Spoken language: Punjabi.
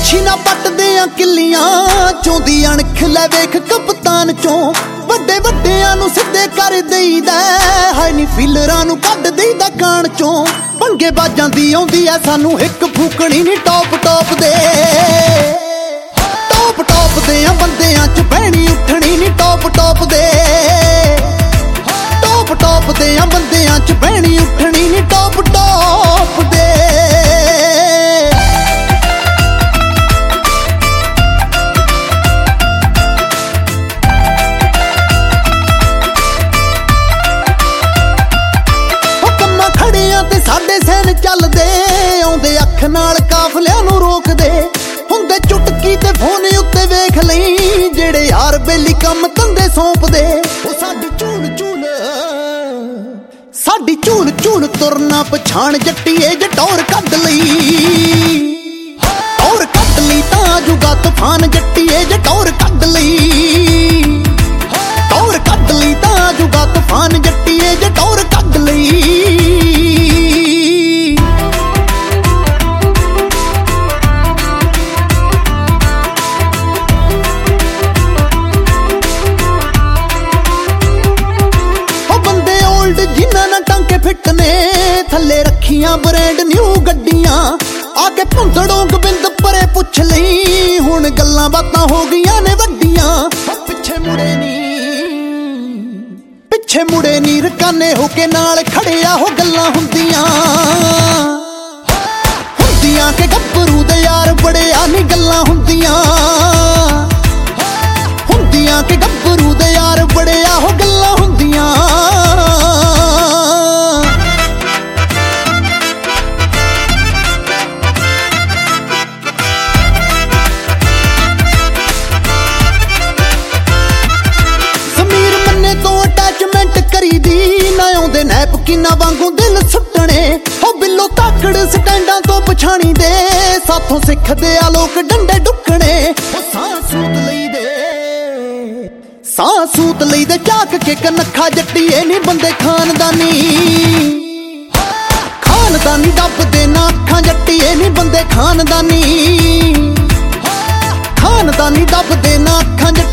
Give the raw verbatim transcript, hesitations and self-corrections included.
ਮੱਛੀ ਨਾ ਪੱਟਦੇ ਆ ਕਿੱਲੀਆਂ ਚੋਂਦੀ ਅਣਖ ਲੈ ਵੇਖ ਕਪਤਾਨ ਚੋਂ ਵੱਡੇ ਵੱਡਿਆਂ ਨੂੰ ਸਿੱਧੇ ਕਰ ਦੇਈਦਾ ਹਾਏ ਨੀ ਫੀਲਰਾਂ ਨੂੰ ਕੱਢ ਦੇਈਦਾ ਕਾਣ ਚੋਂ ਪੰਗੇ ਬਾਜਾਂ ਦੀ ਆਉਂਦੀ ਐ ਸਾਨੂੰ ਇੱਕ ਫੂਕਣੀ ਨੀ ਟੌਪ ਟੌਪ ਦੇ ਟੌਪ ਟੌਪ ਦੇ ਆ ਬੰਦਿਆਂ ਚ ਬਹਿਣੀ ਉੱਠਣੀ ਨੀ ਟੌਪ ਟੌਪ ਦੇ ਟੌਪ ਟੌਪ ਦੇ ਆ ਬੰਦਿਆਂ ਚ ਬਹਿਣੀ ਉੱਠਣੀ ਨੀ ਟੌਪ ਟੌਪ ਦੇ ਤੇ ਸਾਡੇ ਸੈਨ ਚੱਲਦੇ ਆਉਂਦੇ ਅੱਖ ਨਾਲ ਕਾਫਲਿਆਂ ਨੂੰ ਰੋਕਦੇ ਹੁੰਦੇ ਚੁਟਕੀ ਤੇ ਫੋਨ ਉੱਤੇ ਵੇਖ ਲਈ ਜਿਹੜੇ ਯਾਰ ਬੇਲੀ ਕੰਮ ਧੰਦੇ ਸੌਂਪਦੇ ਉਹ ਸਾਡੀ ਝੂਲ ਝੂਲ ਸਾਡੀ ਝੂਲ ਝੂਲ ਤੁਰਨਾ ਪਛਾਣ ਜੱਟੀਏ ਜਟੌਰ ਕੱਢ ਲਈ ਟੌਰ ਕੱਢ ਲਈ ਤਾਂ ਜੁਗਾ ਤੂਫਾਨ ਜੱਟੀਏ ਜਟੌਰ ਕੱਢ ਲਈ ਟੌਰ ਕੱਢ ਲਈ ਤਾਂ ਜੁਗਾ ਤੂਫਾਨ ਜੱਟੀਏ ਜਟੌਰ ਕੱਢ ਲਈ ਜਿਨ੍ਹਾਂ ਨਾਲ ਟਾਂਕੇ ਫਿੱਟ ਨੇ ਥੱਲੇ ਰੱਖੀਆਂ ਬ੍ਰਾਂਡ ਨਿਊ ਗੱਡੀਆਂ ਆ ਕੇ ਭੁੰਦੜੋਂ ਗੋਬਿੰਦ ਪਰੇ ਪੁੱਛ ਲਈ ਹੁਣ ਗੱਲਾਂ ਬਾਤਾਂ ਹੋ ਗਈਆਂ ਨੇ ਵੱਡੀਆਂ ਪਿੱਛੇ ਮੁੜੇ ਨੀ ਪਿੱਛੇ ਮੁੜੇ ਨੀ ਰਕਾਨੇ ਹੋ ਕੇ ਨਾਲ ਖੜਿਆ ਹੋ ਗੱਲਾਂ ਹੁੰਦੀਆਂ ਹੁੰਦੀਆਂ ਕਿ ਗੱਭਰੂ ਦੇ ਯਾਰ ਬੜਿਆ ਨੀ ਗੱਲਾਂ ਹੁੰਦੀਆਂ ਹੁੰਦੀਆਂ ਕਿ ਗੱਭਰੂ ਦੇ ਯਾਰ ਬੜਿਆ ਹੋ ਗੱਲਾਂ ਹੁੰਦੀਆਂ ਕਰੀਦੀ ਨਾ ਆਉਂਦੇ ਨੈਪਕਿਨਾਂ ਵਾਂਗੂ ਦਿਲ ਸੁੱਟਣੇ ਹੋ ਬਿੱਲੋ ਤਾਕੜ ਸਟੈਂਡਾਂ ਤੋਂ ਪਛਾਣੀ ਦੇ ਸਾਥੋਂ ਸਿੱਖਦੇ ਆ ਲੋਕ ਡੰਡੇ ਡੁੱਕਣੇ ਉਹ ਸਾਹ ਸੂਤ ਲਈ ਦੇ ਸਾਹ ਸੂਤ ਲਈ ਦੇ ਝਾਕ ਕੇ ਕਨੱਖਾ ਜੱਟੀਏ ਨੀ ਬੰਦੇ ਖਾਨਦਾਨੀ ਖਾਨਦਾਨੀ ਦੱਬਦੇ ਨਾ ਅੱਖਾਂ ਜੱਟੀਏ ਨੀ ਬੰਦੇ ਖਾਨਦਾਨੀ ਖਾਨਦਾਨੀ ਦੱਬਦੇ ਨਾ ਅੱਖਾਂ